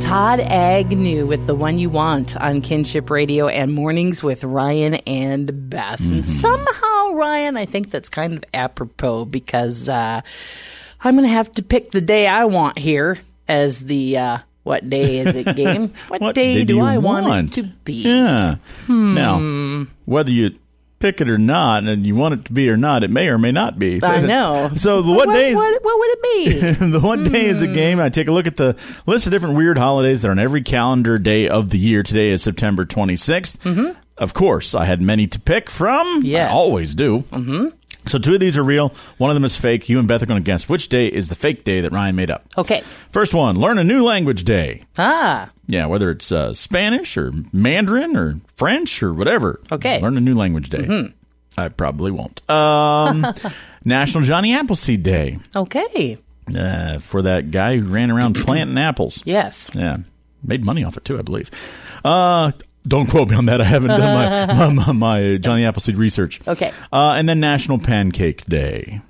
Todd Agnew with The One You Want on Kinship Radio and Mornings with Ryan and Beth. And somehow, Ryan, I think that's kind of apropos because I'm going to have to pick the day I want here as the what day is it game. What day do I want it to be? Yeah. Now, whether you pick it or not, and you want it to be or not, it may or may not be. I know. So what day is... What would it be? The what day is a game. I take a look at the list of different weird holidays that are on every calendar day of the year. Today is September 26th. Of course, I had many to pick from. Yes. I always do. So 2 of these are real. One of them is fake. You and Beth are going to guess which day is the fake day that Ryan made up. Okay. First one, learn a new language day. Ah. Yeah, whether it's Spanish or Mandarin or French or whatever. Okay. Learn a new language day. I probably won't. National Johnny Appleseed Day. Okay. For that guy who ran around planting apples. Yes. Yeah. Made money off it, too, I believe. Don't quote me on that. I haven't done my Johnny Appleseed research. Okay. And then National Pancake Day.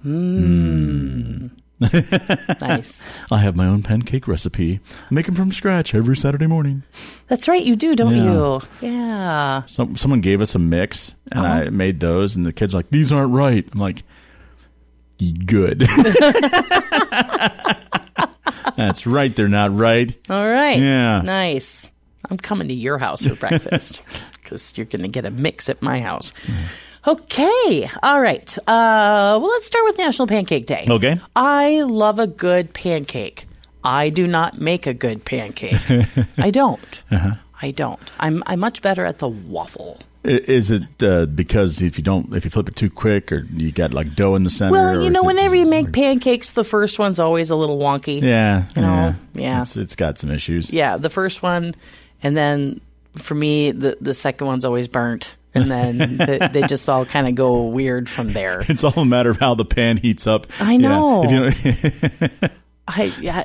Nice. I have my own pancake recipe. I make them from scratch every Saturday morning. That's right, you do, don't you? Yeah. Someone gave us a mix, and I made those, and the kids were like, these aren't right. I'm like, good. That's right, they're not right. All right. Yeah. Nice. I'm coming to your house for breakfast because you're going to get a mix at my house. Okay. All right. Well, let's start with National Pancake Day. Okay. I love a good pancake. I do not make a good pancake. I don't. I don't. I'm much better at the waffle. Is it because if you flip it too quick, or you got like dough in the center? Well, whenever you make pancakes, the first one's always a little wonky. Yeah. Yeah. It's got some issues. Yeah, the first one, and then for me, the second one's always burnt. And then they just all kind of go weird from there. It's all a matter of how the pan heats up. I know. Yeah.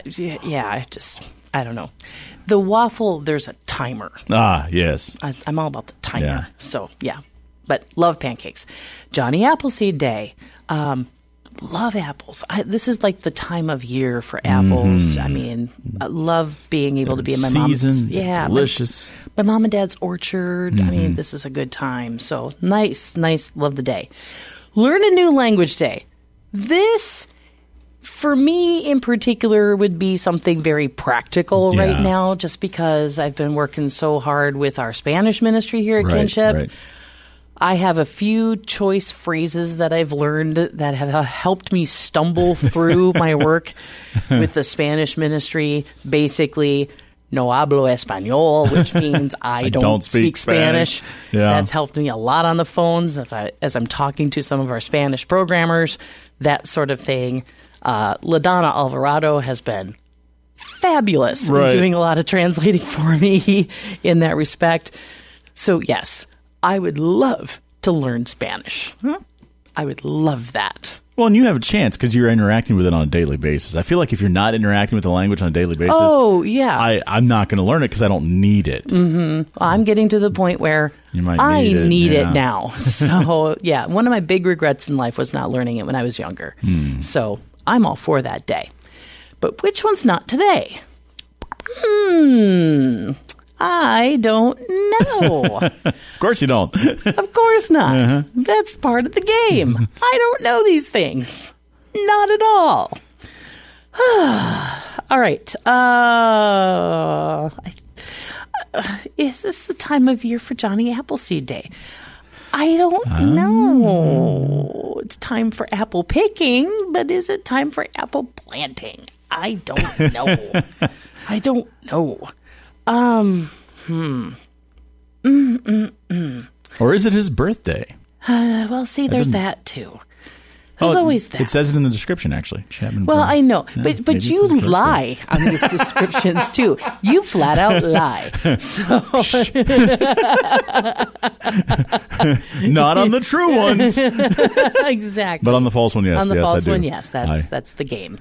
I don't know. The waffle, there's a timer. Ah, yes. I'm all about the timer. Yeah. So, yeah. But love pancakes. Johnny Appleseed Day. Love apples. This is like the time of year for apples. I mean, I love being able to be in my mom's. Delicious. My mom and dad's orchard. I mean, this is a good time. So nice. Love the day. Learn a new language day. This, for me in particular, would be something very practical right now, just because I've been working so hard with our Spanish ministry here at Kinship. Right. I have a few choice phrases that I've learned that have helped me stumble through my work with the Spanish ministry. Basically, no hablo español, which means I don't speak Spanish. Yeah. That's helped me a lot on the phones as I'm talking to some of our Spanish programmers, that sort of thing. LaDonna Alvarado has been fabulous in doing a lot of translating for me in that respect. So, yes. I would love to learn Spanish. I would love that. Well, and you have a chance because you're interacting with it on a daily basis. I feel like if you're not interacting with the language on a daily basis, I'm not going to learn it because I don't need it. I'm getting to the point where I need it now. So, yeah, one of my big regrets in life was not learning it when I was younger. So I'm all for that day. But which one's not today? I don't know. Of course you don't. Of course not. That's part of the game. I don't know these things. Not at all. All right. Is this the time of year for Johnny Appleseed Day? I don't know. It's time for apple picking, but is it time for apple planting? I don't know. I don't know. Or is it his birthday? Well, see, there's that too. There's always that. It says it in the description, actually. Well, I know, but you lie on these descriptions too. You flat out lie. So not on the true ones. Exactly. But on the false one, yes. On the yes, false I do. one, yes. That's the game.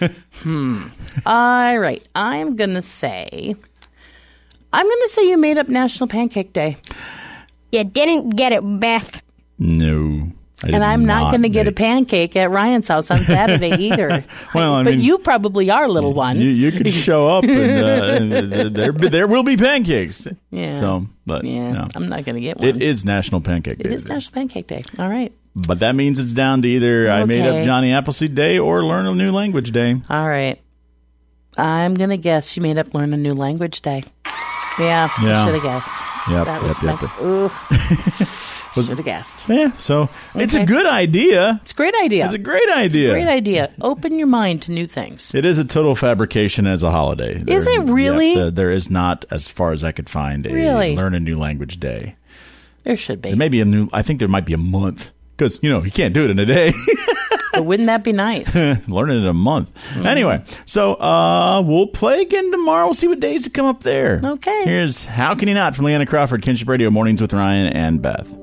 All right. I'm gonna say you made up National Pancake Day. You didn't get it, Beth. No. And I'm not going to get a pancake at Ryan's house on Saturday either. Well, but you probably are, little one. You could show up, and there will be pancakes. Yeah. So, but no. I'm not going to get one. It is National Pancake Day. It is National Pancake Day. All right. But that means it's down to either I made up Johnny Appleseed Day or Learn a New Language Day. All right. I'm going to guess you made up Learn a New Language Day. Yeah. Should have guessed. Yep. That was should have guessed. Yeah, so it's a good idea. It's a great idea. It's a great idea. Great idea. Open your mind to new things. It is a total fabrication as a holiday. Is it really? Yeah, there is not, as far as I could find, a Learn a New Language Day. There should be. There may be I think there might be a month. Because, you can't do it in a day. But wouldn't that be nice? Learn it in a month. Mm-hmm. Anyway, so we'll play again tomorrow. We'll see what days come up there. Okay. Here's How Can You Not from Leanna Crawford, Kinship Radio, Mornings with Ryan and Beth.